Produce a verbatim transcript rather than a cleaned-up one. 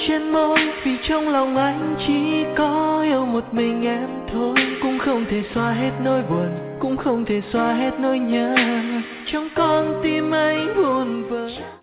trên môi, vì trong lòng anh chỉ có yêu một mình em thôi. Cũng không thể xóa hết nỗi buồn, cũng không thể xóa hết nỗi nhớ, trong con tim anh buồn vỡ.